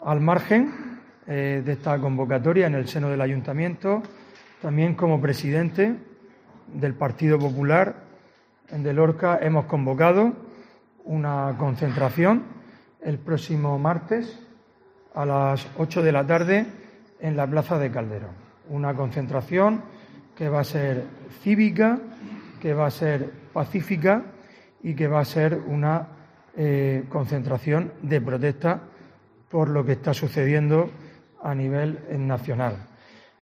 Al margen de esta convocatoria en el seno del Ayuntamiento, también como presidente del Partido Popular de Lorca hemos convocado una concentración el próximo martes a las 8 de la tarde en la Plaza de Calderón. Una concentración que va a ser cívica, que va a ser pacífica y que va a ser una concentración de protesta por lo que está sucediendo a nivel nacional.